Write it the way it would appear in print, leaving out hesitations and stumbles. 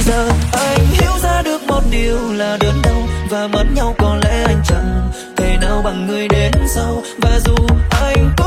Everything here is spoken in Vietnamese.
giờ anh hiểu ra được một điều là đớn đau và mất nhau có lẽ anh chẳng thể nào bằng người đến sau. Và dù anh có